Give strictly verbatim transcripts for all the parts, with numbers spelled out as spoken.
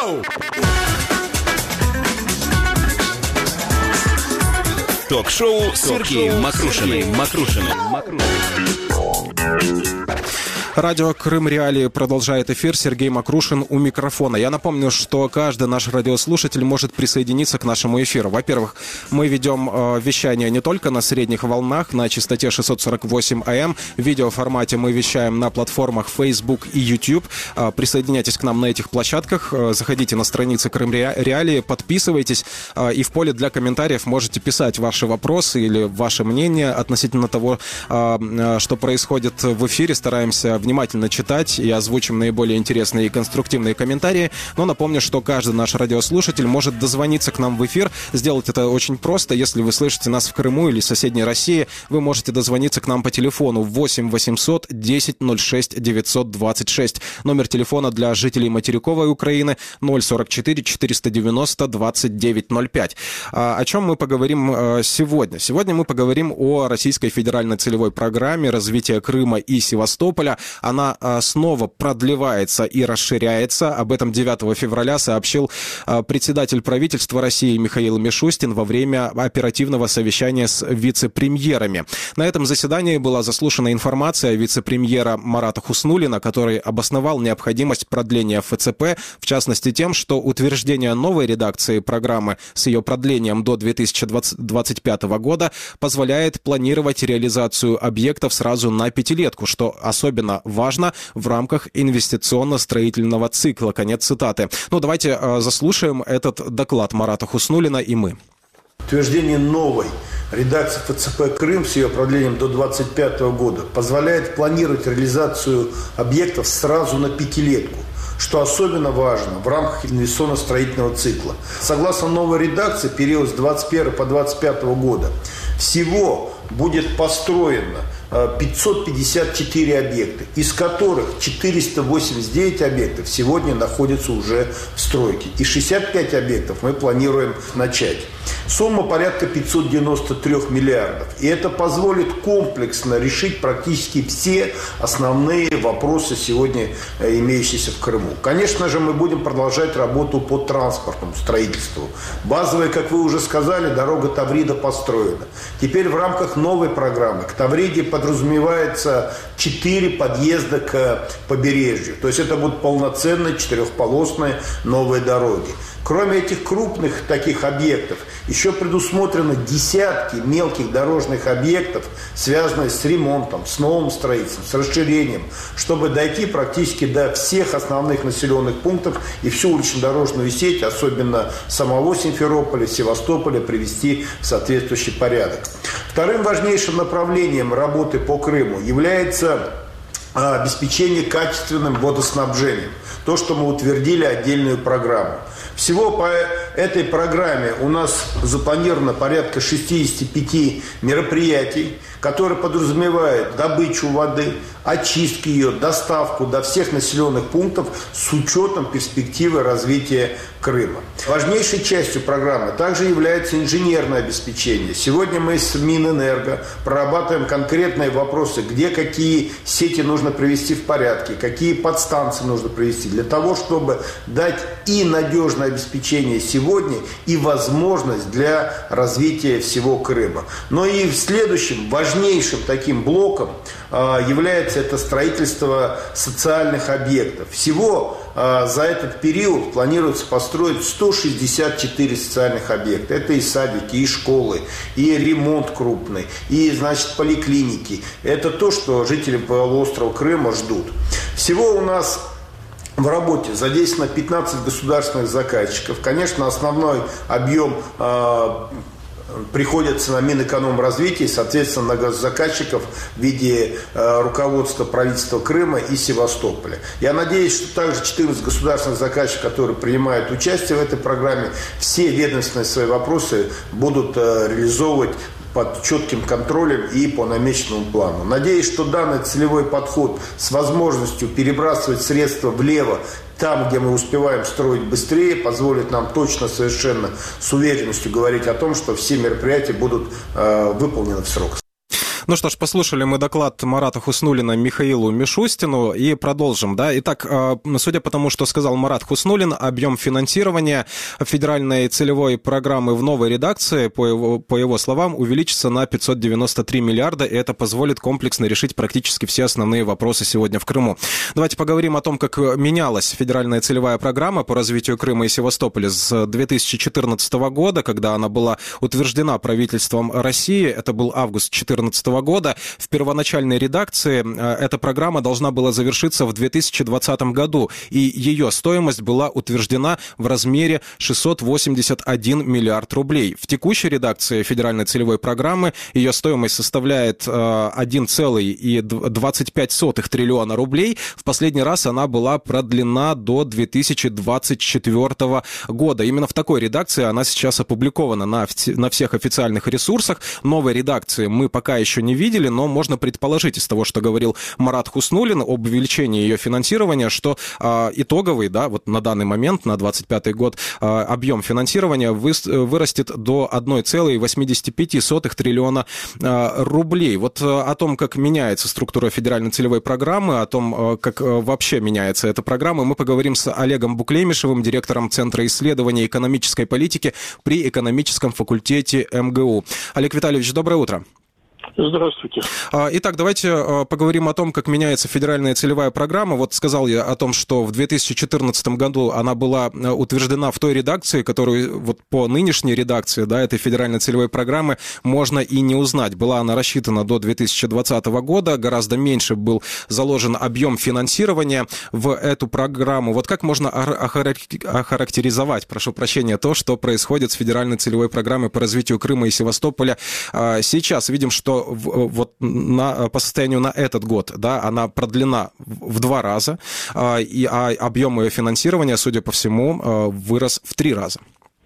Ток-шоу! Ток-шоу с Сергеем Макрушиным. Макрушиным. Радио «Крым Реалии» продолжает эфир. Сергей Макрушин у микрофона. Я напомню, что каждый наш радиослушатель может присоединиться к нашему эфиру. Во-первых, мы ведем э, вещание не только на средних волнах, на частоте шестьсот сорок восемь АМ. В видеоформате мы вещаем на платформах Facebook и YouTube. Э, присоединяйтесь к нам на этих площадках. Э, заходите на страницы «Крым Реалии», подписывайтесь. Э, и в поле для комментариев можете писать ваши вопросы или ваше мнение относительно того, э, что происходит в эфире. Стараемся внимательно читать и озвучим наиболее интересные и конструктивные комментарии. Но напомню, что каждый наш радиослушатель может дозвониться к нам в эфир. Сделать это очень просто. Если вы слышите нас в Крыму или соседней России, вы можете дозвониться к нам по телефону восемь восемьсот десять ноль шесть девятьсот двадцать шесть. Номер телефона для жителей материковой Украины ноль сорок четыре четыреста девяносто двадцать девять ноль пять. А, о чем мы поговорим сегодня? Сегодня мы поговорим о Российской федеральной целевой программе развития Крыма и Севастополя. Она а, снова продлевается и расширяется. Об этом девятого февраля сообщил а, председатель правительства России Михаил Мишустин во время оперативного совещания с вице-премьерами. На этом заседании была заслушана информация вице-премьера Марата Хуснуллина, который обосновал необходимость продления эф цэ пэ, в частности тем, что утверждение новой редакции программы с ее продлением до две тысячи двадцать пятого года позволяет планировать реализацию объектов сразу на пятилетку, что особенно важно в рамках инвестиционно-строительного цикла. Конец цитаты. Ну, давайте э, заслушаем этот доклад Марата Хуснуллина и мы. Утверждение новой редакции эф цэ пэ «Крым» с ее продлением до две тысячи двадцать пятого года позволяет планировать реализацию объектов сразу на пятилетку, что особенно важно в рамках инвестиционно-строительного цикла. Согласно новой редакции, период с двадцать первого по двадцать пятого года всего будет построено пятьсот пятьдесят четыре объекта, из которых четыреста восемьдесят девять объектов сегодня находятся уже в стройке. И шестьдесят пять объектов мы планируем начать. Сумма порядка пятьсот девяносто три миллиардов. И это позволит комплексно решить практически все основные вопросы сегодня имеющиеся в Крыму. Конечно же, мы будем продолжать работу по транспортному строительству. Базовая, как вы уже сказали, дорога Таврида построена. Теперь в рамках новой программы к Тавриде подразумевается четыре подъезда к побережью. То есть это будут полноценные четырехполосные новые дороги. Кроме этих крупных таких объектов, еще предусмотрены десятки мелких дорожных объектов, связанных с ремонтом, с новым строительством, с расширением, чтобы дойти практически до всех основных населенных пунктов и всю улично-дорожную сеть, особенно самого Симферополя, Севастополя, привести в соответствующий порядок. Вторым важнейшим направлением работы по Крыму является обеспечение качественным водоснабжением. То, что мы утвердили отдельную программу. Всего по этой программе у нас запланировано порядка шестьдесят пять мероприятий, которые подразумевают добычу воды, очистку ее, доставку до всех населенных пунктов с учетом перспективы развития Крыма. Важнейшей частью программы также является инженерное обеспечение. Сегодня мы с Минэнерго прорабатываем конкретные вопросы, где какие сети нужно привести в порядке, какие подстанции нужно привести, для того, чтобы дать и надежное обеспечение сегодня, и возможность для развития всего Крыма. Но и в следующем важнейшим таким блоком э, является это строительство социальных объектов. Всего э, за этот период планируется построить сто шестьдесят четыре социальных объекта. Это и садики, и школы, и ремонт крупный, и, значит, поликлиники. Это то, что жители полуострова Крыма ждут. Всего у нас в работе задействовано пятнадцать государственных заказчиков. Конечно, основной объем э, приходится на Минэкономразвитие, соответственно, на заказчиков в виде э, руководства правительства Крыма и Севастополя. Я надеюсь, что также четырнадцать государственных заказчиков, которые принимают участие в этой программе, все ведомственные свои вопросы будут э, реализовывать под четким контролем и по намеченному плану. Надеюсь, что данный целевой подход с возможностью перебрасывать средства влево, там, где мы успеваем строить быстрее, позволит нам точно, совершенно с уверенностью говорить о том, что все мероприятия будут э, выполнены в срок. Ну что ж, послушали мы доклад Марата Хуснуллина Михаилу Мишустину и продолжим. Да? Итак, судя по тому, что сказал Марат Хуснуллин, объем финансирования федеральной целевой программы в новой редакции, по его, по его словам, увеличится на пятьсот девяносто три миллиарда, и это позволит комплексно решить практически все основные вопросы сегодня в Крыму. Давайте поговорим о том, как менялась федеральная целевая программа по развитию Крыма и Севастополя с две тысячи четырнадцатого года, когда она была утверждена правительством России. Это был август две тысячи четырнадцатого года. В первоначальной редакции эта программа должна была завершиться в две тысячи двадцатом году, и ее стоимость была утверждена в размере шестьсот восемьдесят один миллиард рублей. В текущей редакции федеральной целевой программы ее стоимость составляет один целых двадцать пять сотых триллиона рублей. В последний раз она была продлена до две тысячи двадцать четвёртого года. Именно в такой редакции она сейчас опубликована на, на всех официальных ресурсах. Новой редакции мы пока еще не видели, но можно предположить из того, что говорил Марат Хуснуллин об увеличении ее финансирования, что э, итоговый, да, вот на данный момент, на двадцать пятый год, э, объем финансирования вы, вырастет до одного целых восемьдесят пять сотых триллиона э, рублей. Вот э, о том, как меняется структура федеральной целевой программы, о том, э, как э, вообще меняется эта программа, мы поговорим с Олегом Буклемишевым, директором Центра исследований экономической политики при экономическом факультете эм гэ у. Олег Витальевич, доброе утро. Здравствуйте. Итак, давайте поговорим о том, как меняется федеральная целевая программа. Вот сказал я о том, что в две тысячи четырнадцатом году она была утверждена в той редакции, которую вот по нынешней редакции, да, этой федеральной целевой программы можно и не узнать. Была она рассчитана до две тысячи двадцатого года, гораздо меньше был заложен объем финансирования в эту программу. Вот как можно охарактеризовать, прошу прощения, то, что происходит с федеральной целевой программой по развитию Крыма и Севастополя сейчас? Видим, что вот на, по состоянию на этот год, да, она продлена в два раза, и а объем ее финансирования, судя по всему, вырос в три раза.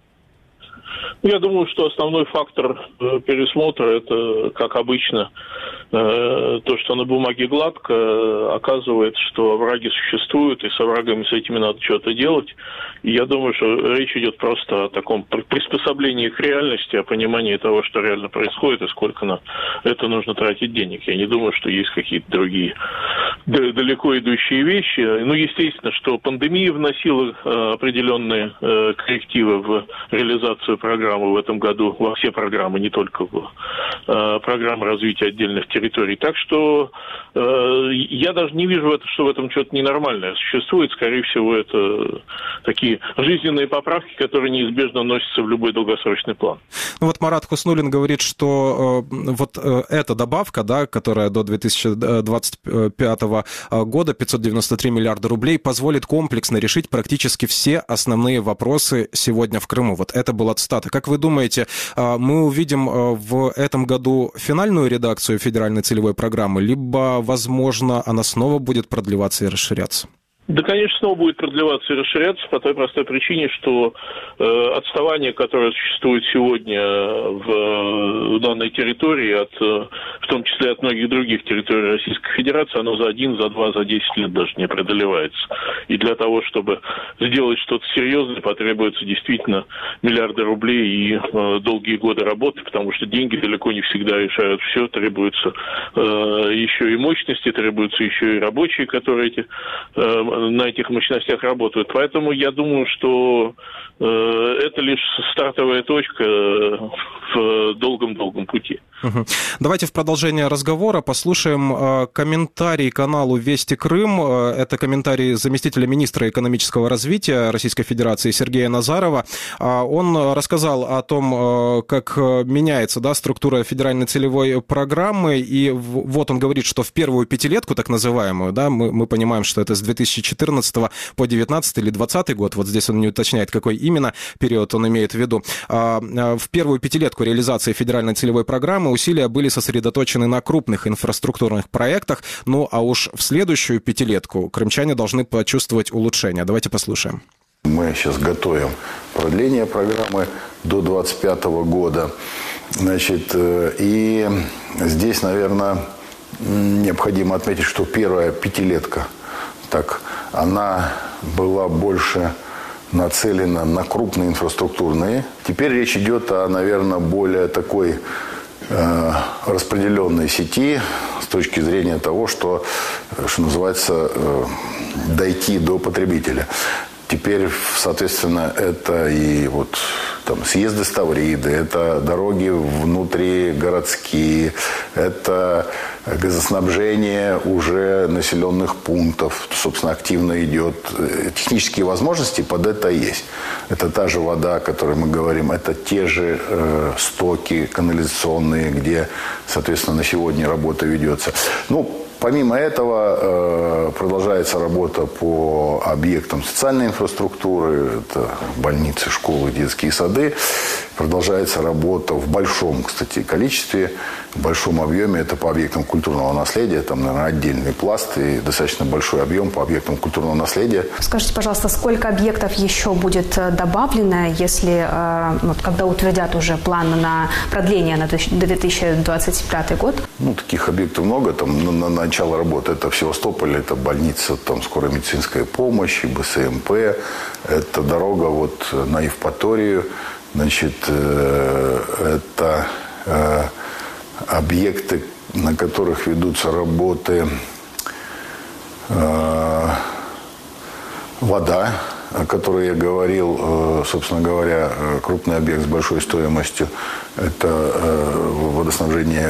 Я думаю, что основной фактор пересмотра – это, как обычно, то, что на бумаге гладко, оказывает, что овраги существуют, и с оврагами с этими надо что-то делать. И я думаю, что речь идет просто о таком приспособлении к реальности, о понимании того, что реально происходит и сколько на это нужно тратить денег. Я не думаю, что есть какие-то другие далеко идущие вещи. Ну, естественно, что пандемия вносила определенные коррективы в реализацию программы в этом году, во все программы, не только в программы развития отдельных территорий. Так что э, я даже не вижу, это, что в этом что-то ненормальное существует. Скорее всего, это такие жизненные поправки, которые неизбежно носятся в любой долгосрочный план. Ну вот Марат Хуснуллин говорит, что э, вот э, эта добавка, да, которая до две тысячи двадцать пятого года, пятьсот девяносто три миллиарда рублей, позволит комплексно решить практически все основные вопросы сегодня в Крыму. Вот это была цитата. Как вы думаете, э, мы увидим э, в этом году финальную редакцию федеральной целевой программы, либо, возможно, она снова будет продлеваться и расширяться? Да, конечно, снова будет продлеваться и расширяться по той простой причине, что э, отставание, которое существует сегодня в, в данной территории, от, в том числе от многих других территорий Российской Федерации, оно за один, за два, за десять лет даже не преодолевается. И для того, чтобы сделать что-то серьезное, потребуется действительно миллиарды рублей и э, долгие годы работы, потому что деньги далеко не всегда решают все, требуются э, еще и мощности, требуются еще и рабочие, которые эти э, на этих мощностях работают. Поэтому я думаю, что э, это лишь стартовая точка в долгом-долгом пути. Угу. Давайте в продолжение разговора послушаем э, комментарий каналу «Вести Крым». Э, это комментарий заместителя министра экономического развития Российской Федерации Сергея Назарова. Э, он рассказал о том, э, как меняется, да, структура федеральной целевой программы. И в, вот он говорит, что в первую пятилетку, так называемую, да, мы, мы понимаем, что это с две тысячи четырнадцатого по девятнадцатый или двадцатый год, вот здесь он не уточняет, какой именно период он имеет в виду. В первую пятилетку реализации федеральной целевой программы усилия были сосредоточены на крупных инфраструктурных проектах, ну а уж в следующую пятилетку крымчане должны почувствовать улучшение. Давайте послушаем. Мы сейчас готовим продление программы до двадцать пятого года. Значит, и здесь, наверное, необходимо отметить, что первая пятилетка, так, она была больше нацелена на крупные инфраструктурные. Теперь речь идет о, наверное, более такой э, распределенной сети с точки зрения того, что, что называется, э, дойти до потребителя. Теперь, соответственно, это и вот там съезды с Тавриды, это дороги внутригородские, это газоснабжение уже населенных пунктов, собственно, активно идет. Технические возможности под это есть. Это та же вода, о которой мы говорим, это те же э, стоки канализационные, где, соответственно, на сегодня работа ведется. Ну, помимо этого продолжается работа по объектам социальной инфраструктуры, это больницы, школы, детские сады. Продолжается работа в большом, кстати, количестве, в большом объеме. Это по объектам культурного наследия. Там, наверное, отдельный пласт и достаточно большой объем по объектам культурного наследия. Скажите, пожалуйста, сколько объектов еще будет добавлено, если, вот, когда утвердят уже план на продление на две тысячи двадцать пятый год? Ну, таких объектов много. Там, на, на начало работы это в Севастополе, это больница, там, скорая медицинская помощь, БСМП, это дорога вот на Евпаторию. Значит, это объекты, на которых ведутся работы, вода, о которой я говорил, собственно говоря, крупный объект с большой стоимостью, это водоснабжение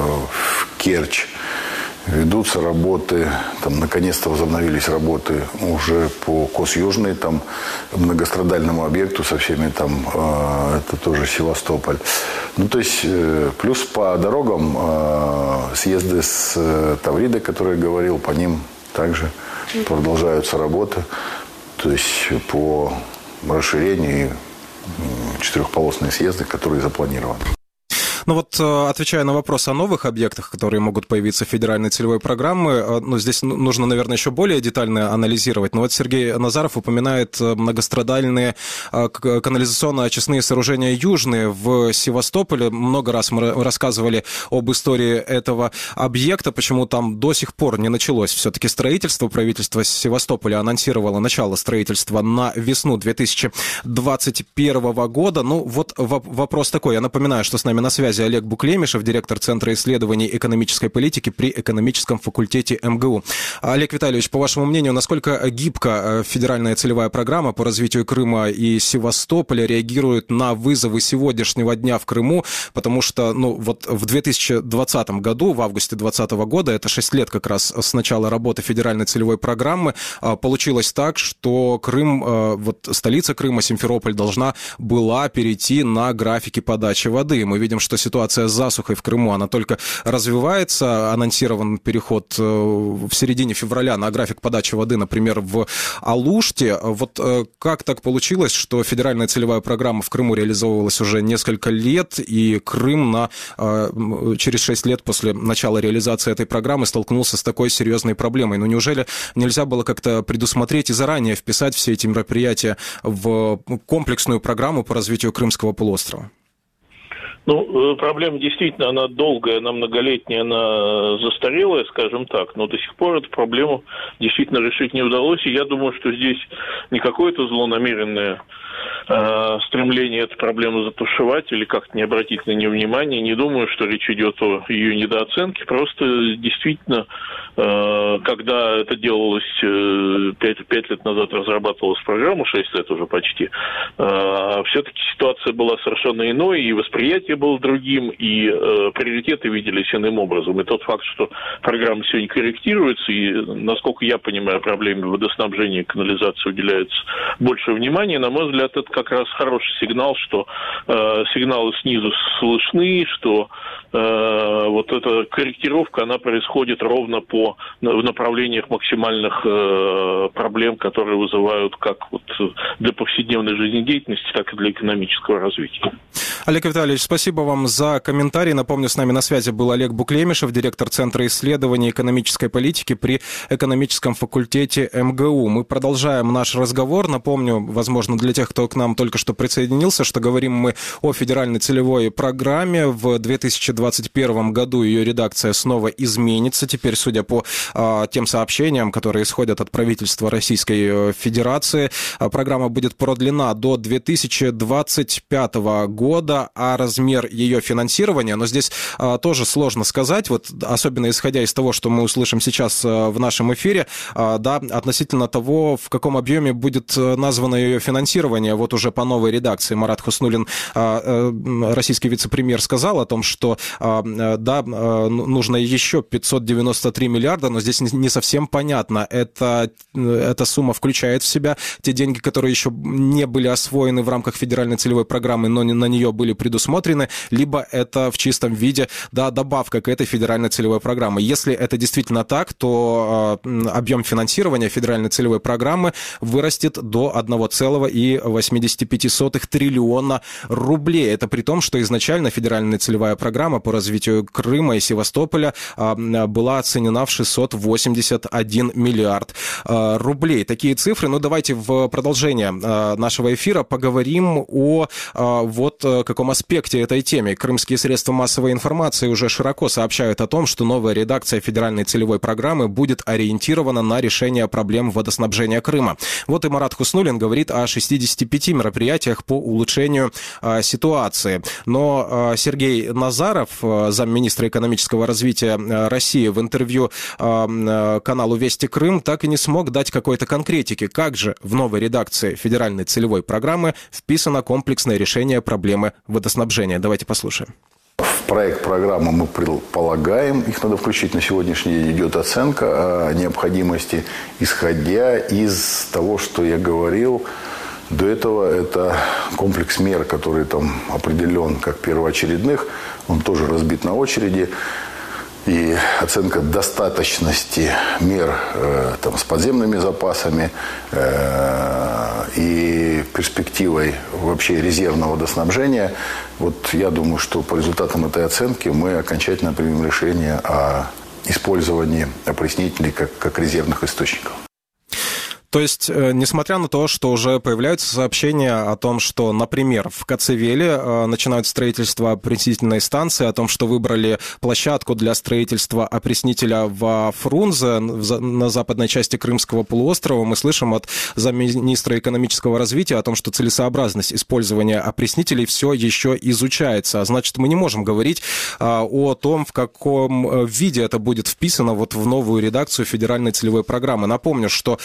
в Керчь. Ведутся работы, там наконец-то возобновились работы уже по Кос-Южной, там многострадальному объекту со всеми там, э, это тоже Севастополь. Ну, то есть, э, плюс по дорогам э, съезды с э, Тавриды, которые я говорил, по ним также продолжаются работы. То есть, по расширению и четырехполосные съезды, которые запланированы. Ну вот, отвечая на вопрос о новых объектах, которые могут появиться в федеральной целевой программе, ну, здесь нужно, наверное, еще более детально анализировать. Но вот Сергей Назаров упоминает многострадальные канализационно-очистные сооружения южные в Севастополе. Много раз мы рассказывали об истории этого объекта, почему там до сих пор не началось все-таки строительство. Правительство Севастополя анонсировало начало строительства на весну две тысячи двадцать первого года. Ну вот вопрос такой. Я напоминаю, что с нами на связи Олег Буклемишев, директор Центра исследований экономической политики при экономическом факультете эм гэ у. Олег Витальевич, по вашему мнению, насколько гибко федеральная целевая программа по развитию Крыма и Севастополя реагирует на вызовы сегодняшнего дня в Крыму? Потому что, ну, вот в две тысячи двадцатом году, в августе две тысячи двадцатого года, это шесть лет как раз с начала работы федеральной целевой программы, получилось так, что Крым, вот столица Крыма, Симферополь, должна была перейти на графики подачи воды. Мы видим, что ситуация с засухой в Крыму, она только развивается. Анонсирован переход в середине февраля на график подачи воды, например, в Алуште. Вот как так получилось, что федеральная целевая программа в Крыму реализовывалась уже несколько лет, и Крым на, через шесть лет после начала реализации этой программы столкнулся с такой серьезной проблемой? Ну, неужели нельзя было как-то предусмотреть и заранее вписать все эти мероприятия в комплексную программу по развитию Крымского полуострова? Ну, проблема действительно, она долгая, она многолетняя, она застарелая, скажем так, но до сих пор эту проблему действительно решить не удалось, и я думаю, что здесь не какое-то злонамеренное э, стремление эту проблему затушевать или как-то не обратить на нее внимания. Не думаю, что речь идет о ее недооценке, просто действительно, э, когда это делалось э, пять лет назад, разрабатывалась программа, шесть лет уже почти, э, все-таки ситуация была совершенно иной, и восприятие было другим, и э, приоритеты виделись иным образом. И тот факт, что программа сегодня корректируется, и, насколько я понимаю, проблеме водоснабжения и канализации уделяется больше внимания, на мой взгляд, это как раз хороший сигнал, что э, сигналы снизу слышны, что э, вот эта корректировка, она происходит ровно по, в направлениях максимальных э, проблем, которые вызывают как вот для повседневной жизнедеятельности, так и для экономического развития. Олег Витальевич, спасибо вам за комментарий. Напомню, с нами на связи был Олег Буклемишев, директор Центра исследований экономической политики при экономическом факультете эм гэ у. Мы продолжаем наш разговор. Напомню, возможно, для тех, кто к нам нам только что присоединился, что говорим мы о федеральной целевой программе. В две тысячи двадцать первом году ее редакция снова изменится. Теперь, судя по а, тем сообщениям, которые исходят от правительства Российской Федерации, а, программа будет продлена до две тысячи двадцать пятого года, а размер ее финансирования, но здесь а, тоже сложно сказать, вот особенно исходя из того, что мы услышим сейчас а, в нашем эфире, а, да, относительно того, в каком объеме будет названо ее финансирование. Вот уже по новой редакции Марат Хуснуллин, а, а, российский вице-премьер, сказал о том, что а, да, нужно еще пятьсот девяносто три миллиарда, но здесь не совсем понятно, это, эта сумма включает в себя те деньги, которые еще не были освоены в рамках федеральной целевой программы, но на нее были предусмотрены, либо это в чистом виде, да, добавка к этой федеральной целевой программе. Если это действительно так, то э, объем финансирования федеральной целевой программы вырастет до одного целого восемьдесят пять сотых триллиона рублей. Это при том, что изначально федеральная целевая программа по развитию Крыма и Севастополя э, была оценена в шестьсот восемьдесят один миллиард э, рублей. Такие цифры. Ну, давайте в продолжение э, нашего эфира поговорим о э, вот каком аспекте этой темы. Крымские средства массовой информации уже широко сообщают о том, что новая редакция федеральной целевой программы будет ориентирована на решение проблем водоснабжения Крыма. Вот и Марат Хуснуллин говорит о шестидесяти пяти мероприятиях по улучшению э, ситуации. Но э, Сергей Назаров, э, замминистра экономического развития э, России, в интервью э, каналу «Вести Крым» так и не смог дать какой-то конкретики, как же в новой редакции федеральной целевой программы вписано комплексное решение проблемы водоснабжения. Давайте послушаем. В проект программы мы предполагаем, их надо включить, на сегодняшний день идет оценка о необходимости, исходя из того, что я говорил. До этого это комплекс мер, который там определен как первоочередных, он тоже разбит на очереди. И оценка достаточности мер э, там, с подземными запасами э, и перспективой вообще резервного водоснабжения. Вот я думаю, что по результатам этой оценки мы окончательно примем решение о использовании опреснителей как, как резервных источников. То есть, несмотря на то, что уже появляются сообщения о том, что, например, в Коцевеле начинают строительство опреснительной станции, о том, что выбрали площадку для строительства опреснителя во Фрунзе, на западной части Крымского полуострова, мы слышим от замминистра экономического развития о том, что целесообразность использования опреснителей все еще изучается. А значит, мы не можем говорить о том, в каком виде это будет вписано вот в новую редакцию федеральной целевой программы. Напомню, что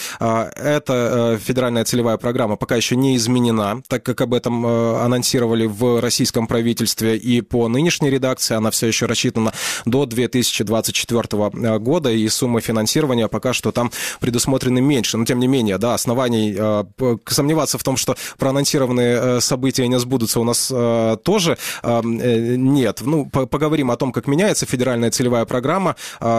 эта федеральная целевая программа пока еще не изменена, так как об этом анонсировали в российском правительстве, и по нынешней редакции она все еще рассчитана до две тысячи двадцать четвёртого года, и суммы финансирования пока что там предусмотрены меньше. Но, тем не менее, да, оснований сомневаться в том, что проанонсированные события не сбудутся, у нас тоже нет. Ну, поговорим о том, как меняется федеральная целевая программа.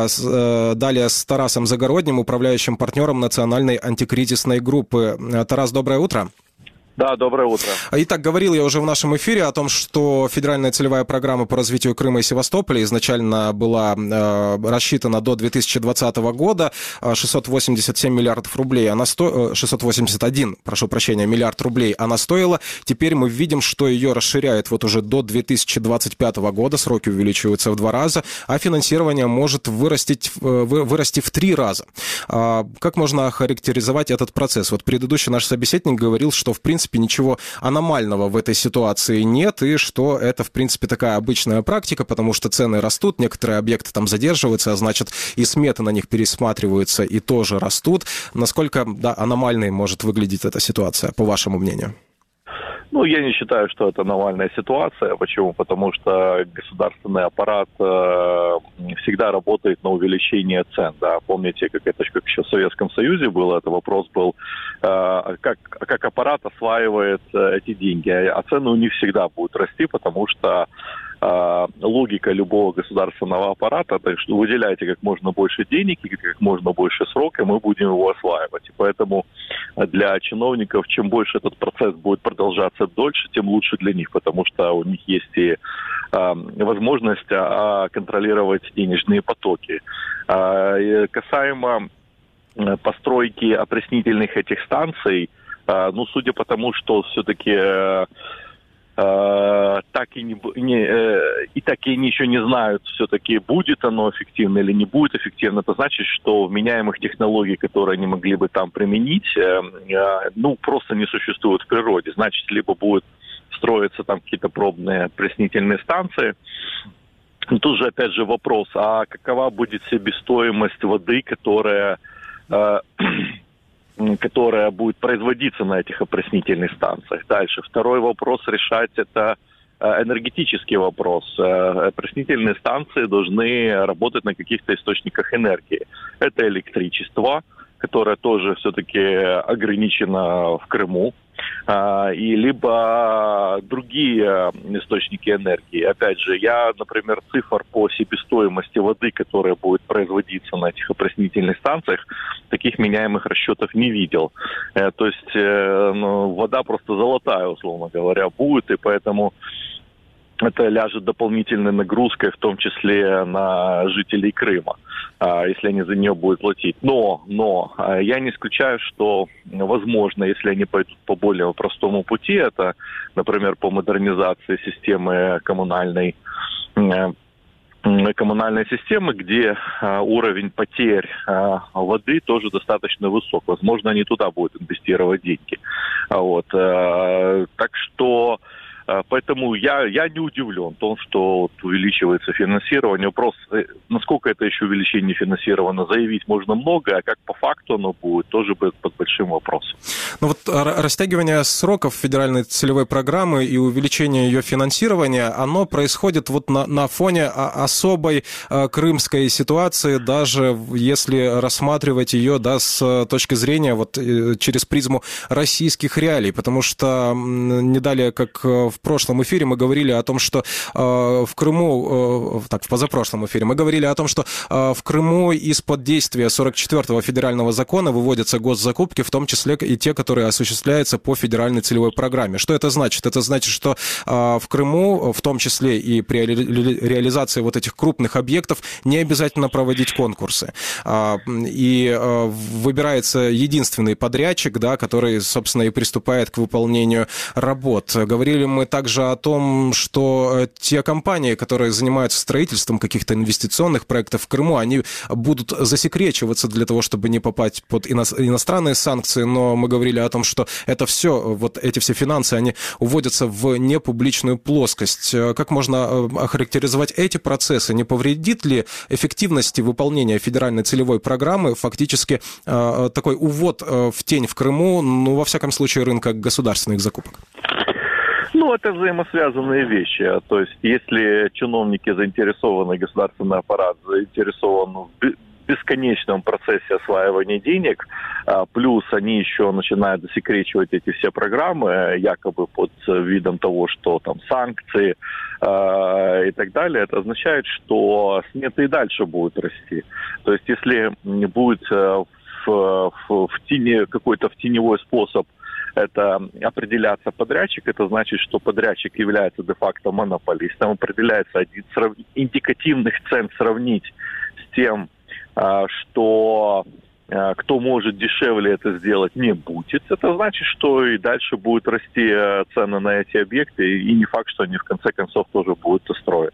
Далее с Тарасом Загородним, управляющим партнером национальной антикризисной кризисной группы. Тарас, доброе утро. Да, доброе утро. Итак, говорил я уже в нашем эфире о том, что федеральная целевая программа по развитию Крыма и Севастополя изначально была э, рассчитана до две тысячи двадцатого года, шестьсот восемьдесят семь миллиардов рублей, она сто... шестьсот восемьдесят один, прошу прощения, миллиард рублей она стоила. Теперь мы видим, что ее расширяют вот уже до две тысячи двадцать пятого года, сроки увеличиваются в два раза, а финансирование может вырастить, вы, вырасти в три раза. А как можно охарактеризовать этот процесс? Вот предыдущий наш собеседник говорил, что в принципе В принципе, ничего аномального в этой ситуации нет, и что это, в принципе, такая обычная практика, потому что цены растут, некоторые объекты там задерживаются, а значит, и сметы на них пересматриваются и тоже растут. Насколько, да, аномальной может выглядеть эта ситуация, по вашему мнению? Ну, я не считаю, что это аномальная ситуация. Почему? Потому что государственный аппарат э, всегда работает на увеличение цен. Да? Помните, как это как еще в Советском Союзе было, это вопрос был, э, как, как аппарат осваивает э, эти деньги. А цены у них всегда будут расти, потому что э, логика любого государственного аппарата, так что выделяйте как можно больше денег и как можно больше срок, и мы будем его осваивать. И поэтому для чиновников, чем больше этот процесс будет продолжаться дольше, тем лучше для них, потому что у них есть и э, возможность э, контролировать денежные потоки. Э, касаемо постройки опреснительных этих станций, Ну, судя по тому, что все-таки так и не, не и так и они еще не знают, все-таки будет оно эффективно или не будет эффективно, это значит, что вменяемых технологий, которые они могли бы там применить, ну, просто не существует в природе. Значит, либо будет строиться там какие-то пробные опреснительные станции. Тут же, опять же, вопрос, а какова будет себестоимость воды, которая, э, которая будет производиться на этих опреснительных станциях? Дальше. Второй вопрос решать – это энергетический вопрос. Опреснительные станции должны работать на каких-то источниках энергии. Это электричество, которое тоже все-таки ограничено в Крыму, и либо другие источники энергии. Опять же, я, например, цифр по себестоимости воды, которая будет производиться на этих опреснительных станциях, таких меняемых расчетов не видел. То есть ну, вода просто золотая, условно говоря, будет, и поэтому это ляжет дополнительной нагрузкой, в том числе на жителей Крыма, если они за нее будут платить. Но, но я не исключаю, что, возможно, если они пойдут по более простому пути, это, например, по модернизации системы коммунальной, коммунальной системы, где уровень потерь воды тоже достаточно высок. Возможно, они туда будут инвестировать деньги. Вот. Так что поэтому я, я не удивлен в том, что вот увеличивается финансирование. Вопрос, насколько это еще увеличение финансировано, заявить можно много, а как по факту оно будет, тоже будет под большим вопросом. Ну вот растягивание сроков федеральной целевой программы и увеличение ее финансирования, оно происходит вот на, на фоне особой крымской ситуации, даже если рассматривать ее, да, с точки зрения вот через призму российских реалий, потому что не далее, как в прошлом эфире мы говорили о том, что э, в Крыму, э, так, в позапрошлом эфире, мы говорили о том, что э, в Крыму из-под действия сорок четвёртого федерального закона выводятся госзакупки, в том числе и те, которые осуществляются по федеральной целевой программе. Что это значит? Это значит, что э, в Крыму, в том числе и при ре- реализации вот этих крупных объектов, не обязательно проводить конкурсы. Э, и э, выбирается единственный подрядчик, да, который, собственно, и приступает к выполнению работ. Говорили мы также о том, что те компании, которые занимаются строительством каких-то инвестиционных проектов в Крыму, они будут засекречиваться для того, чтобы не попасть под иностранные санкции, но мы говорили о том, что это все, вот эти все финансы, они уводятся в непубличную плоскость. Как можно охарактеризовать эти процессы? Не повредит ли эффективности выполнения федеральной целевой программы фактически такой увод в тень в Крыму, ну, во всяком случае, рынка государственных закупок? Ну, это взаимосвязанные вещи. То есть, если чиновники заинтересованы, государственный аппарат заинтересован в бесконечном процессе осваивания денег, плюс они еще начинают засекречивать эти все программы, якобы под видом того, что там санкции э, и так далее, это означает, что сметы и дальше будут расти. То есть, если будет в, в, в тени, какой-то в теневой способ это определяться подрядчик, это значит, что подрядчик является де-факто монополистом, определяется один срав... индикативных цен сравнить с тем, что кто может дешевле это сделать, не будет. Это значит, что и дальше будут расти цены на эти объекты, и не факт, что они в конце концов тоже будут устроены.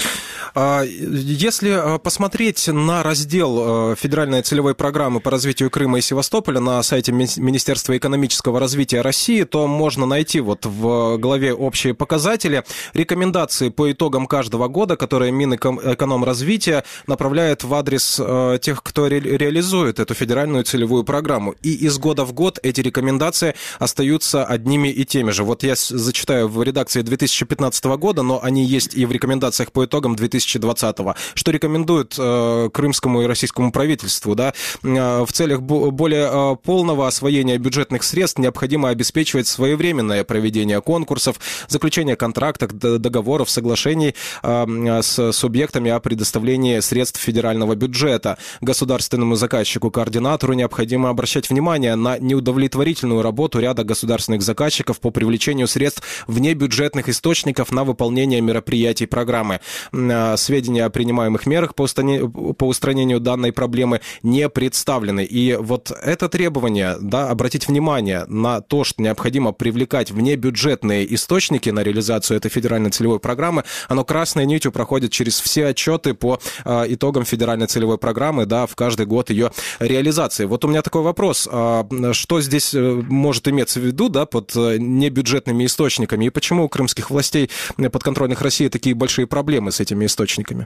Если посмотреть на раздел федеральной целевой программы по развитию Крыма и Севастополя на сайте Министерства экономического развития России, то можно найти вот в главе «Общие показатели» рекомендации по итогам каждого года, которые Минэкономразвития направляет в адрес тех, кто ре- реализует эту федеральную целевую программу. И из года в год эти рекомендации остаются одними и теми же. Вот я зачитаю в редакции две тысячи пятнадцатого года, но они есть и в рекомендациях по итогам две тысячи двадцатого, что рекомендуют э, крымскому и российскому правительству, да, э, в целях бо- более э, полного освоения бюджетных средств необходимо обеспечивать своевременное проведение конкурсов, заключение контрактов, д- договоров, соглашений э, с субъектами о предоставлении средств федерального бюджета. Государственному заказчику-координатору необходимо обращать внимание на неудовлетворительную работу ряда государственных заказчиков по привлечению средств внебюджетных источников на выполнение мероприятий программы. сведения о принимаемых мерах по устранению, по устранению данной проблемы не представлены. И вот это требование, да, обратить внимание на то, что необходимо привлекать внебюджетные источники на реализацию этой федеральной целевой программы, оно красной нитью проходит через все отчеты по э, итогам федеральной целевой программы, да, в каждый год ее реализации. Вот у меня такой вопрос, э, что здесь может иметься в виду, да, под небюджетными источниками, и почему у крымских властей подконтрольных России такие большие проблемы с этими источниками?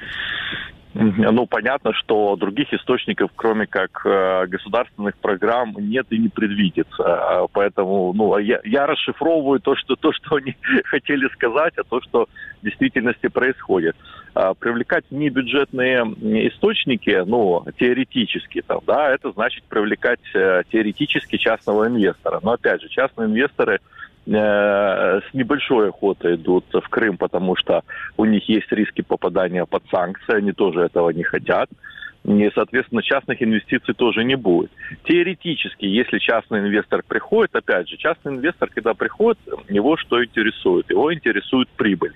Ну, понятно, что других источников, кроме как э, государственных программ, нет и не предвидится. Поэтому, ну, я, я расшифровываю то что, то, что они хотели сказать, а то, что в действительности происходит. А, привлекать небюджетные источники, ну, теоретически, там, да, это значит привлекать э, теоретически частного инвестора. Но, опять же, частные инвесторы с небольшой охотой идут в Крым, потому что у них есть риски попадания под санкции, они тоже этого не хотят. И, соответственно, частных инвестиций тоже не будет. Теоретически, если частный инвестор приходит, опять же, частный инвестор, когда приходит, его что интересует? Его интересует прибыль.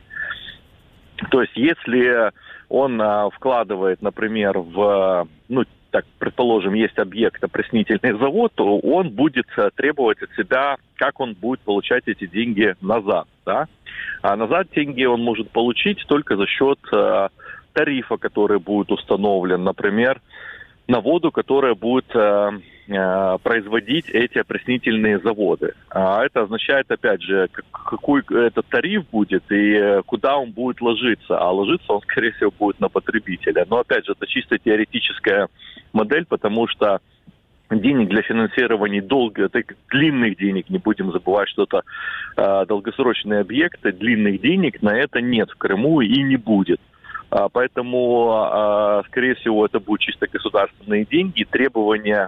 То есть, если он вкладывает, например, в, ну, так, предположим, есть объект, опреснительный завод, то он будет требовать от себя, как он будет получать эти деньги назад, да? А назад деньги он может получить только за счет э, тарифа, который будет установлен, например, на воду, которая будет э, э, производить эти опреснительные заводы. А это означает, опять же, какой этот тариф будет и куда он будет ложиться. А ложиться он, скорее всего, будет на потребителя. Но, опять же, это чисто теоретическая модель, потому что денег для финансирования долго, длинных денег, не будем забывать, что это э, долгосрочные объекты, длинных денег на это нет в Крыму и не будет. А, поэтому, а, скорее всего, это будут чисто государственные деньги, требования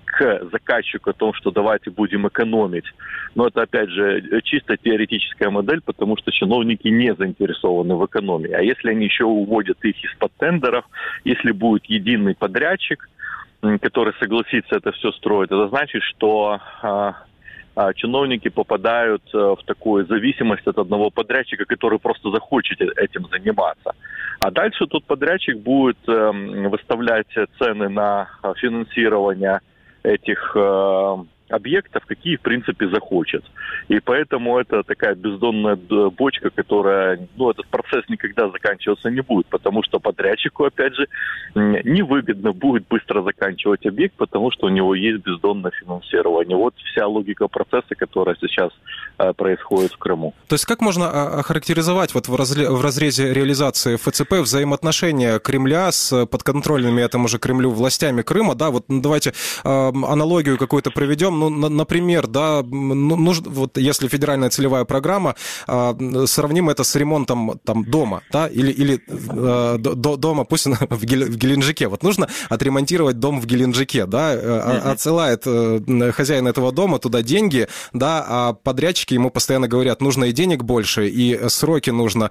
к заказчику о том, что давайте будем экономить. Но это, опять же, чисто теоретическая модель, потому что чиновники не заинтересованы в экономии. А если они еще уводят их из-под тендеров, если будет единый подрядчик, который согласится это все строить, это значит, что а, а, чиновники попадают а, в такую зависимость от одного подрядчика, который просто захочет этим заниматься. А дальше тот подрядчик будет а, выставлять цены на финансирование этих а, объектов, какие, в принципе, захочет. И поэтому это такая бездонная бочка, которая, ну, этот процесс никогда заканчиваться не будет, потому что подрядчику, опять же, невыгодно будет быстро заканчивать объект, потому что у него есть бездонное финансирование. Вот вся логика процесса, которая сейчас э, происходит в Крыму. То есть как можно охарактеризовать вот в, разле, в разрезе реализации эф цэ пэ взаимоотношения Кремля с подконтрольными этому же Кремлю властями Крыма? Да, вот ну, давайте э, аналогию какую-то проведем. Ну, на, например, да, ну, нужно, вот если федеральная целевая программа, э, сравним это с ремонтом там дома, да, или, или э, до, дома, пусть в, Гел, в Геленджике. Вот нужно отремонтировать дом в Геленджике, да, mm-hmm. отсылает э, хозяин этого дома туда деньги, да, а подрядчики ему постоянно говорят, нужно и денег больше, и сроки нужно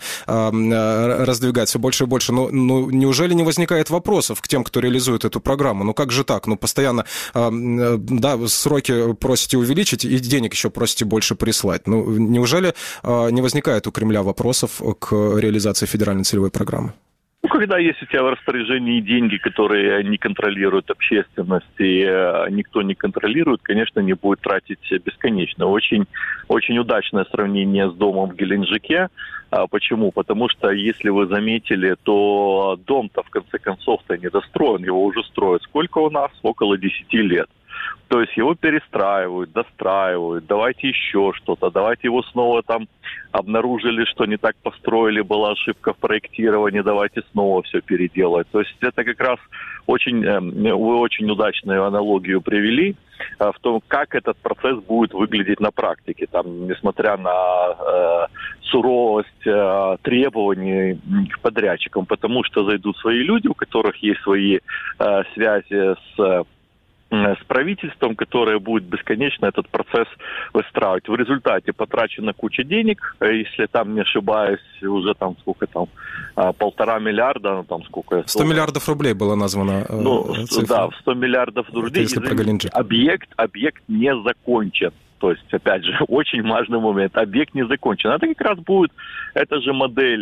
э, раздвигать все больше и больше. Ну, ну, неужели не возникает вопросов к тем, кто реализует эту программу? Ну, как же так? Ну, постоянно, э, да, сроки просите увеличить, и денег еще просите больше прислать. Ну, неужели э, не возникает у Кремля вопросов к реализации федеральной целевой программы? Ну, когда есть у тебя в распоряжении деньги, которые не контролирует общественность, и э, никто не контролирует, конечно, не будет тратить бесконечно. Очень, очень удачное сравнение с домом в Геленджике. А почему? Потому что, если вы заметили, то дом-то, в конце концов-то, недостроен. Его уже строят. Сколько у нас? Около десяти лет. То есть его перестраивают, достраивают, давайте еще что-то, давайте его снова там обнаружили, что не так построили, была ошибка в проектировании, давайте снова все переделать. То есть это как раз очень, вы очень удачную аналогию привели в том, как этот процесс будет выглядеть на практике. Там, несмотря на э, суровость э, требований к подрядчикам, потому что зайдут свои люди, у которых есть свои э, связи с с правительством, которое будет бесконечно этот процесс выстраивать. В результате потрачена куча денег, если там, не ошибаюсь, уже там сколько там, полтора миллиарда, ну там сколько... сто миллиардов рублей было названо. Ну, цифра. Да, сто миллиардов рублей. Объект, объект не закончен. То есть, опять же, очень важный момент. Объект не закончен. Это как раз будет, эта же модель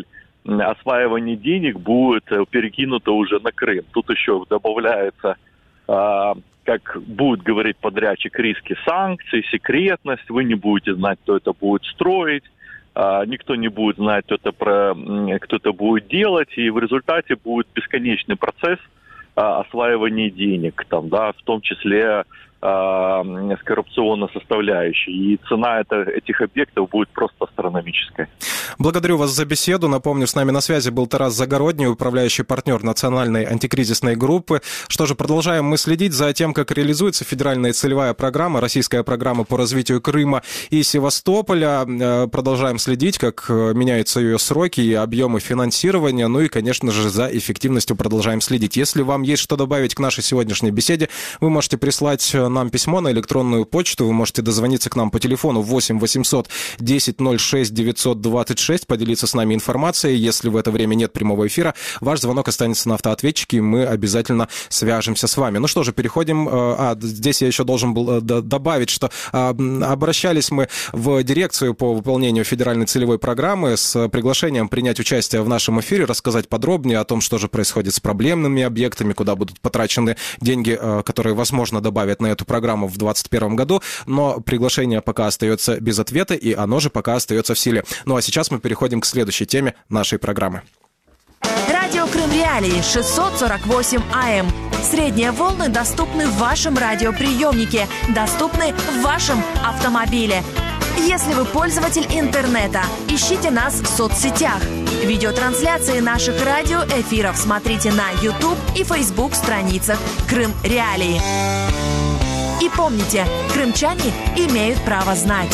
осваивание денег будет перекинуто уже на Крым. Тут еще добавляется, как будет говорить подрядчик, риски санкций, секретность. Вы не будете знать, кто это будет строить. Никто не будет знать, кто это, про, кто это будет делать. И в результате будет бесконечный процесс осваивания денег, там, да, в том числе с коррупционной составляющей. И цена это, этих объектов будет просто астрономической. Благодарю вас за беседу. Напомню, с нами на связи был Тарас Загородний, управляющий партнер национальной антикризисной группы. Что же, продолжаем мы следить за тем, как реализуется федеральная целевая программа, российская программа по развитию Крыма и Севастополя. Продолжаем следить, как меняются ее сроки и объемы финансирования. Ну и, конечно же, за эффективностью продолжаем следить. Если вам есть что добавить к нашей сегодняшней беседе, вы можете прислать нам письмо на электронную почту. Вы можете дозвониться к нам по телефону восемь восемьсот десять ноль шесть девятьсот двадцать шесть, поделиться с нами информацией. Если в это время нет прямого эфира, ваш звонок останется на автоответчике, и мы обязательно свяжемся с вами. Ну что же, переходим... А, здесь я еще должен был добавить, что обращались мы в дирекцию по выполнению федеральной целевой программы с приглашением принять участие в нашем эфире, рассказать подробнее о том, что же происходит с проблемными объектами, куда будут потрачены деньги, которые, возможно, добавят на эту программу в двадцать первом году, но приглашение пока остается без ответа, и оно же пока остается в силе. Ну а сейчас мы переходим к следующей теме нашей программы. Радио Крым Реалии шестьсот сорок восемь АМ. Средние волны доступны в вашем радиоприемнике, доступны в вашем автомобиле. Если вы пользователь интернета, ищите нас в соцсетях. Видеотрансляции наших радиоэфиров смотрите на YouTube и Facebook страницах Крым Реалии. И помните, крымчане имеют право знать.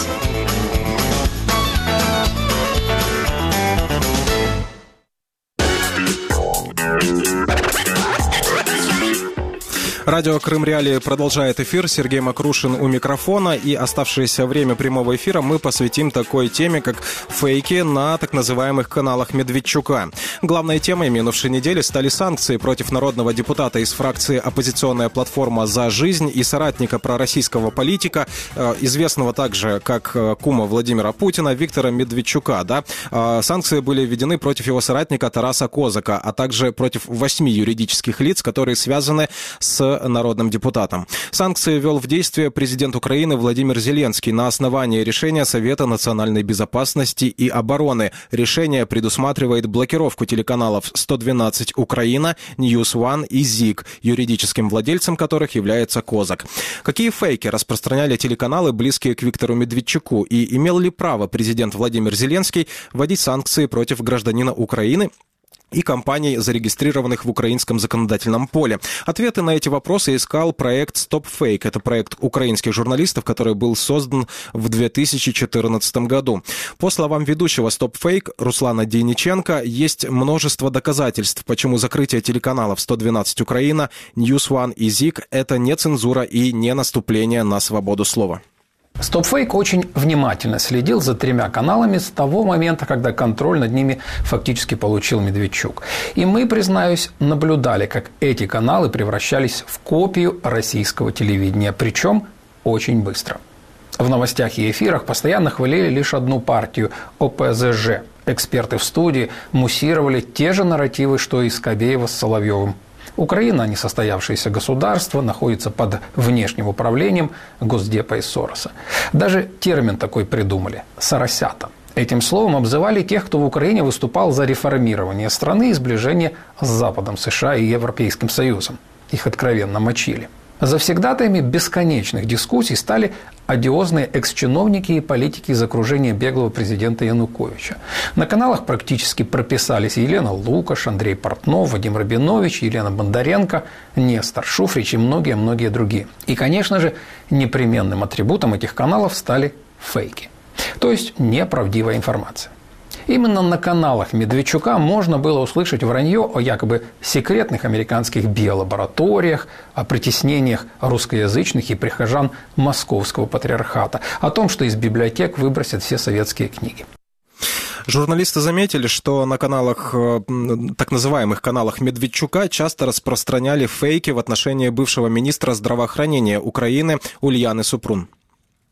Радио Крым Реалии продолжает эфир. Сергей Макрушин у микрофона. И оставшееся время прямого эфира мы посвятим такой теме, как фейки на так называемых каналах Медведчука. Главной темой минувшей недели стали санкции против народного депутата из фракции «Оппозиционная платформа за жизнь» и соратника пророссийского политика, известного также как кума Владимира Путина, Виктора Медведчука. Да? Санкции были введены против его соратника Тараса Козака, а также против восьми юридических лиц, которые связаны с народным депутатом. Санкции ввел в действие президент Украины Владимир Зеленский на основании решения Совета национальной безопасности и обороны. Решение предусматривает блокировку телеканалов сто двенадцать Украина, Ньюс One и ЗИК, юридическим владельцем которых является Козак. Какие фейки распространяли телеканалы, близкие к Виктору Медведчуку, и имел ли право президент Владимир Зеленский вводить санкции против гражданина Украины и компаний, зарегистрированных в украинском законодательном поле? Ответы на эти вопросы искал проект Stop Fake. Это проект украинских журналистов, который был создан в две тысячи четырнадцатом году. По словам ведущего Stop Fake Руслана Дейниченко, есть множество доказательств, почему закрытие телеканалов сто двенадцать Украина, Ньюс One и ЗИК – это не цензура и не наступление на свободу слова. StopFake очень внимательно следил за тремя каналами с того момента, когда контроль над ними фактически получил Медведчук. И мы, признаюсь, наблюдали, как эти каналы превращались в копию российского телевидения, причем очень быстро. В новостях и эфирах постоянно хвалили лишь одну партию – О Пэ Зэ Жэ. Эксперты в студии муссировали те же нарративы, что и Скобеева с Соловьевым. Украина, несостоявшееся государство, находится под внешним управлением Госдепа и Сороса. Даже термин такой придумали – «соросята». Этим словом обзывали тех, кто в Украине выступал за реформирование страны и сближение с Западом, США и Европейским Союзом. Их откровенно мочили. Завсегдатаями бесконечных дискуссий стали одиозные экс-чиновники и политики из окружения беглого президента Януковича. На каналах практически прописались Елена Лукаш, Андрей Портнов, Вадим Рабинович, Елена Бондаренко, Нестор Шуфрич и многие-многие другие. И, конечно же, непременным атрибутом этих каналов стали фейки, то есть неправдивая информация. Именно на каналах Медведчука можно было услышать вранье о якобы секретных американских биолабораториях, о притеснениях русскоязычных и прихожан Московского патриархата, о том, что из библиотек выбросят все советские книги. Журналисты заметили, что на каналах, так называемых каналах Медведчука часто распространяли фейки в отношении бывшего министра здравоохранения Украины Ульяны Супрун.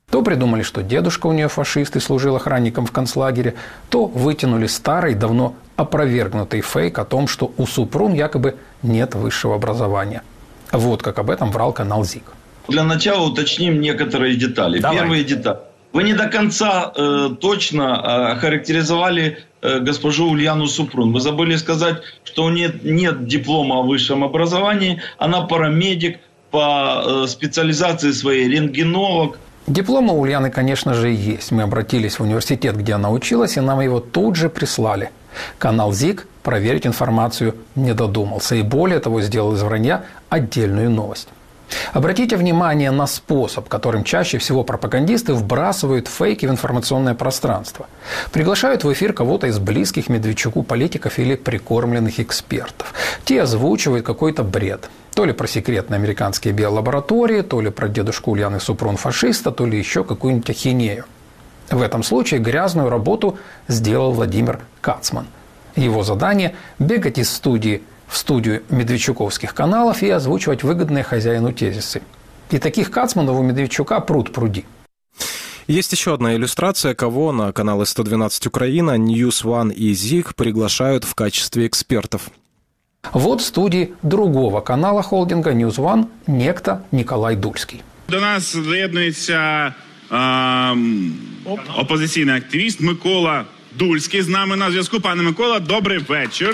То придумали, что дедушка у нее фашист и служил охранником в концлагере, то вытянули старый, давно опровергнутый фейк о том, что у Супрун якобы нет высшего образования. Вот как об этом врал канал ЗИК. Для начала уточним некоторые детали. Давай. Первые детали. Вы не до конца э, точно э, характеризовали э, госпожу Ульяну Супрун. Вы забыли сказать, что у нее нет диплома о высшем образовании. Она парамедик по э, специализации своей, рентгенолог. Диплом у Ульяны, конечно же, и есть. Мы обратились в университет, где она училась, и нам его тут же прислали. Канал ЗИК проверить информацию не додумался. И более того, сделал из вранья отдельную новость. Обратите внимание на способ, которым чаще всего пропагандисты вбрасывают фейки в информационное пространство. Приглашают в эфир кого-то из близких Медведчуку политиков или прикормленных экспертов. Те озвучивают какой-то бред. То ли про секретные американские биолаборатории, то ли про дедушку Ульяны Супрун фашиста, то ли еще какую-нибудь ахинею. В этом случае грязную работу сделал Владимир Кацман. Его задание – бегать из студии в студию медведчуковских каналов и озвучивать выгодные хозяину тезисы. И таких Кацманов у Медведчука пруд пруди. Есть еще одна иллюстрация, кого на каналы сто двенадцать Украина, Ньюс Ван и ЗИК приглашают в качестве экспертов. Вот в студии другого канала холдинга Ньюс Ван некто Николай Дульський. До нас доєднується е, опозиційний активіст Микола Дульський. З нами на зв'язку. Пане Микола, добрий вечір.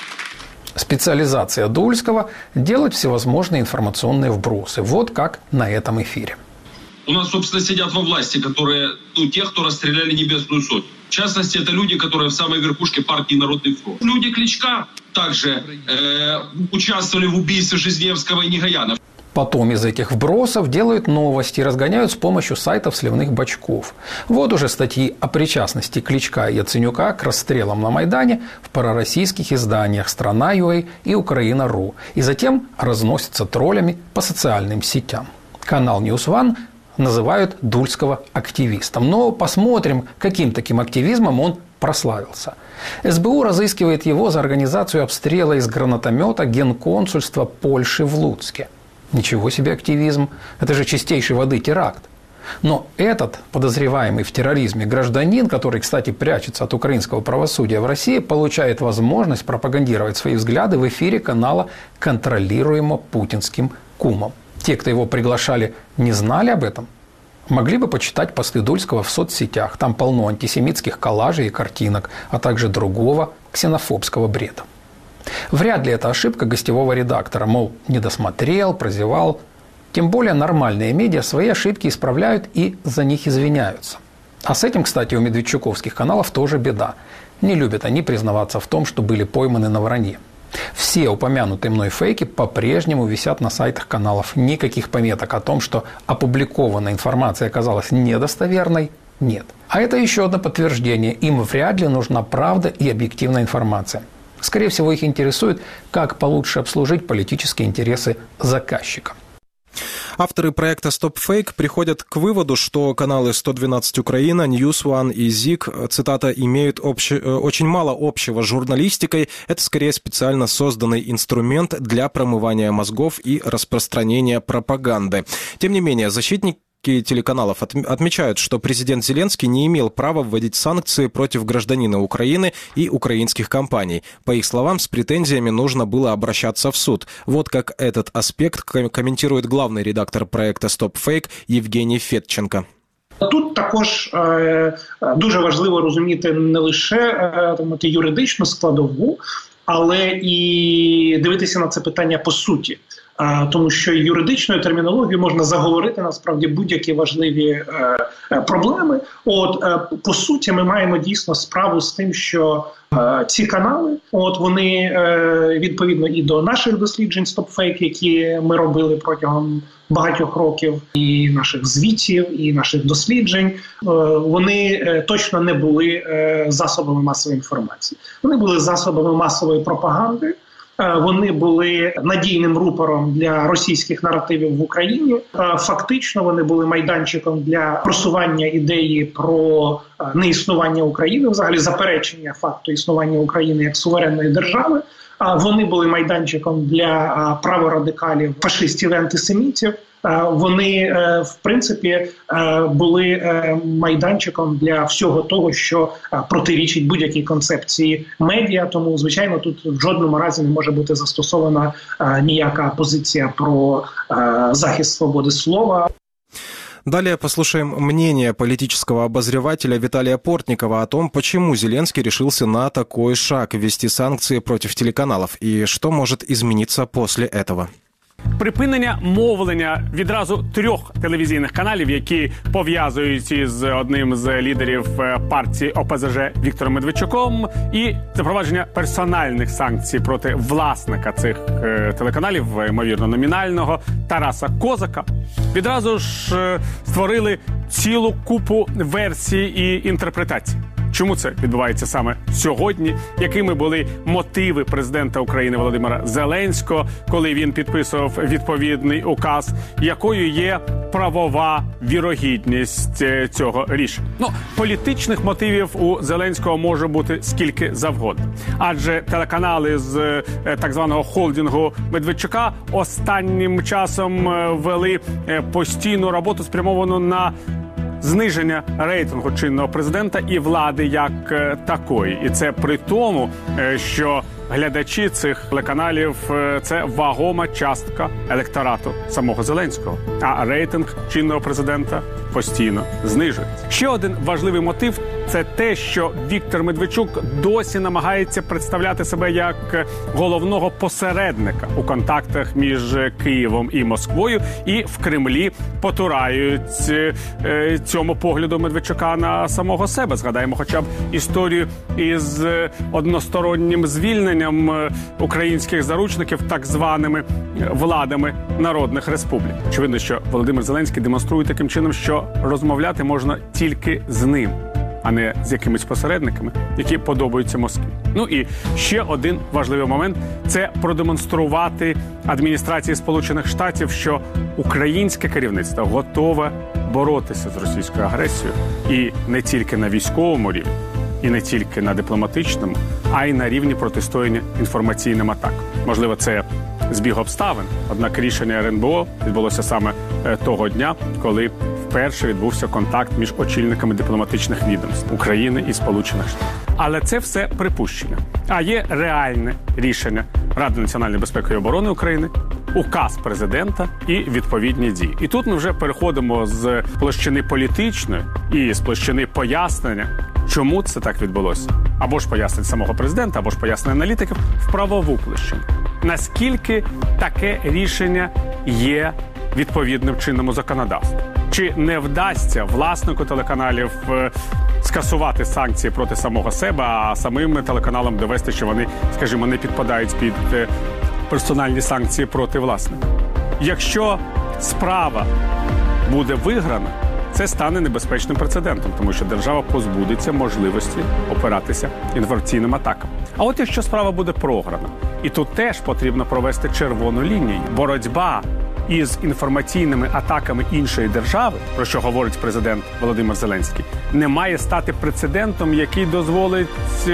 Специализация Дульского – делать всевозможные информационные вбросы. Вот как на этом эфире. У нас, собственно, сидят во власти, которые, ну, те, кто расстреляли Небесную Сотню. В частности, это люди, которые в самой верхушке партии Народный фронт. Люди Кличка также э, участвовали в убийстве Жизневского и Негояна. Потом из этих вбросов делают новости и разгоняют с помощью сайтов сливных бачков. Вот уже статьи о причастности Кличка и Яценюка к расстрелам на Майдане в пророссийских изданиях «Страна.ua» и «Украина.ру». И затем разносятся троллями по социальным сетям. Канал Ньюс Ван называют Дульского активистом. Но посмотрим, каким таким активизмом он прославился. СБУ разыскивает его за организацию обстрела из гранатомета генконсульства Польши в Луцке. Ничего себе активизм. Это же чистейшей воды теракт. Но этот подозреваемый в терроризме гражданин, который, кстати, прячется от украинского правосудия в России, получает возможность пропагандировать свои взгляды в эфире канала, контролируемого путинским кумом. Те, кто его приглашали, не знали об этом? Могли бы почитать посты Дульского в соцсетях. Там полно антисемитских коллажей и картинок, а также другого ксенофобского бреда. Вряд ли это ошибка гостевого редактора, мол, не досмотрел, прозевал. Тем более нормальные медиа свои ошибки исправляют и за них извиняются. А с этим, кстати, у медведчуковских каналов тоже беда. Не любят они признаваться в том, что были пойманы на вранье. Все упомянутые мной фейки по-прежнему висят на сайтах каналов. Никаких пометок о том, что опубликованная информация оказалась недостоверной, нет. А это еще одно подтверждение. Им вряд ли нужна правда и объективная информация. Скорее всего, их интересует, как получше обслужить политические интересы заказчика. Авторы проекта Stop Fake приходят к выводу, что каналы сто двенадцать Украина, Ньюс Ван и ЗИК, цитата, имеют обще... очень мало общего с журналистикой. Это скорее специально созданный инструмент для промывания мозгов и распространения пропаганды. Тем не менее, защитник телеканалов отмечают, что президент Зеленский не имел права вводить санкции против гражданина Украины и украинских компаний. По их словам, с претензиями нужно было обращаться в суд. Вот как этот аспект комментирует главный редактор проекта Stop Fake Євгеній Федченко. Тут також е, дуже важливо розуміти не лише е, там, юридичну складову, але і дивитися на це питання по суті. Тому що юридичною термінологією можна заговорити насправді будь-які важливі е, е, проблеми. От е, по суті, ми маємо дійсно справу з тим, що е, ці канали, от вони е, відповідно і до наших досліджень StopFake, які ми робили протягом багатьох років, і наших звітів, і наших досліджень, е, вони е, точно не були е, засобами масової інформації. Вони були засобами масової пропаганди. Вони були надійним рупором для російських наративів в Україні. Фактично вони були майданчиком для просування ідеї про неіснування України, взагалі заперечення факту існування України як суверенної держави. Вони були майданчиком для праворадикалів, фашистів і антисемітів. вони, в принципі, були майданчиком для всього того, що протирічить будь-якій концепції медіа. Тому, звичайно, тут в жодному разі не може бути застосована ніяка позиция про э, захист свободы слова. Далее послушаем мнение политического обозревателя Виталия Портникова о том, почему Зеленский решился на такой шаг – ввести санкции против телеканалов, и что может измениться после этого. Припинення мовлення відразу трьох телевізійних каналів, які пов'язують із одним з лідерів партії О Пе Зе Же Віктором Медведчуком, і запровадження персональних санкцій проти власника цих телеканалів, ймовірно, номінального, Тараса Козака, відразу ж створили цілу купу версій і інтерпретацій. Чому це відбувається саме сьогодні? Якими були мотиви президента України Володимира Зеленського, коли він підписував відповідний указ? Якою є правова вірогідність цього рішення? Ну, політичних мотивів у Зеленського може бути скільки завгодно. Адже телеканали з так званого холдингу Медведчука останнім часом вели постійну роботу, спрямовану на зниження рейтингу чинного президента і влади як такої. І це при тому, що глядачі цих телеканалів – це вагома частка електорату самого Зеленського. А рейтинг чинного президента постійно знижується. Ще один важливий мотив – це те, що Віктор Медведчук досі намагається представляти себе як головного посередника у контактах між Києвом і Москвою, і в Кремлі потурають цьому погляду Медведчука на самого себе. Згадаємо хоча б історію із одностороннім звільненням українських заручників так званими владами народних республік. Очевидно, що Володимир Зеленський демонструє таким чином, що розмовляти можна тільки з ним, а не з якимись посередниками, які подобаються Москві. Ну і ще один важливий момент – це продемонструвати адміністрації Сполучених Штатів, що українське керівництво готове боротися з російською агресією і не тільки на військовому рівні, і не тільки на дипломатичному, а й на рівні протистояння інформаційним атакам. Можливо, це збіг обставин, однак рішення Ер Ен Бе О відбулося саме того дня, коли вперше відбувся контакт між очільниками дипломатичних відомств України і Сполучених Штатів. Але це все припущення. А є реальне рішення Ради національної безпеки і оборони України, указ президента і відповідні дії. І тут ми вже переходимо з площини політичної і з площини пояснення, чому це так відбулося. Або ж пояснень самого президента, або ж пояснень аналітиків в правову площину. Наскільки таке рішення є відповідним чинному законодавству? Чи не вдасться власнику телеканалів скасувати санкції проти самого себе, а самим телеканалам довести, що вони, скажімо, не підпадають під персональні санкції проти власника? Якщо справа буде виграна, це стане небезпечним прецедентом, тому що держава позбудеться можливості опиратися інформаційним атакам. А от якщо справа буде програна, і тут теж потрібно провести червону лінію. Боротьба із інформаційними атаками іншої держави, про що говорить президент Володимир Зеленський, не має стати прецедентом, який дозволить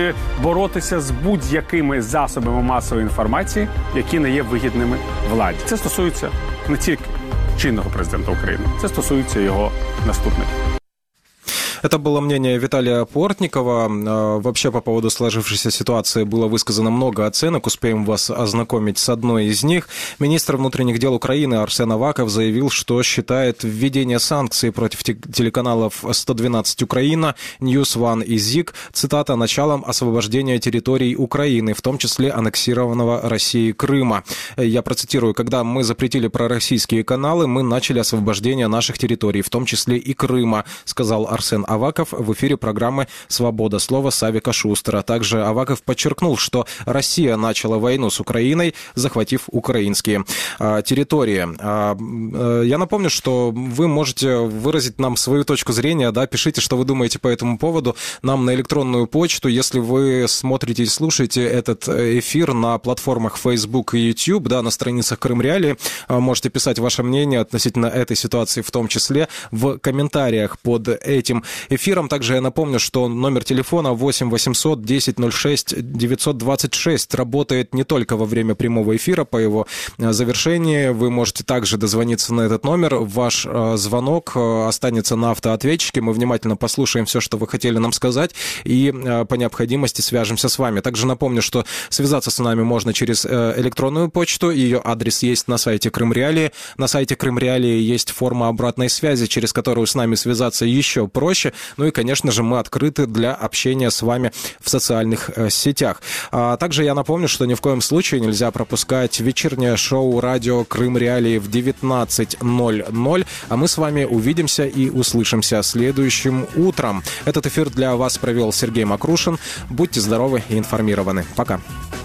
боротися з будь-якими засобами масової інформації, які не є вигідними владі. Це стосується не тільки чинного президента України, це стосується його наступників. Это было мнение Виталия Портникова. Вообще, по поводу сложившейся ситуации было высказано много оценок. Успеем вас ознакомить с одной из них. Министр внутренних дел Украины Арсен Аваков заявил, что считает введение санкций против телеканалов сто двенадцать Украина, Ньюс Ван и ЗИК, цитата, началом освобождения территорий Украины, в том числе аннексированного Россией Крыма. Я процитирую: когда мы запретили пророссийские каналы, мы начали освобождение наших территорий, в том числе и Крыма, сказал Арсен Аваков в эфире программы «Свобода слова» Савика Шустера. Также Аваков подчеркнул, что Россия начала войну с Украиной, захватив украинские а, территории. А, а, я напомню, что вы можете выразить нам свою точку зрения, да, пишите, что вы думаете по этому поводу, нам на электронную почту. Если вы смотрите и слушаете этот эфир на платформах Facebook и YouTube, да, на страницах Крым Реалии, можете писать ваше мнение относительно этой ситуации, в том числе в комментариях под этим эфиром. Также я напомню, что номер телефона восемь восемьсот десять ноль шесть девятьсот двадцать шесть работает не только во время прямого эфира. По его завершении вы можете также дозвониться на этот номер. Ваш звонок останется на автоответчике. Мы внимательно послушаем все, что вы хотели нам сказать, и по необходимости свяжемся с вами. Также напомню, что связаться с нами можно через электронную почту. Ее адрес есть на сайте Крым Реалии. На сайте Крым Реалии есть форма обратной связи, через которую с нами связаться еще проще. Ну и, конечно же, мы открыты для общения с вами в социальных сетях. А также я напомню, что ни в коем случае нельзя пропускать вечернее шоу радио Крым Реалии в девятнадцать ноль ноль. А мы с вами увидимся и услышимся следующим утром. Этот эфир для вас провел Сергей Макрушин. Будьте здоровы и информированы. Пока.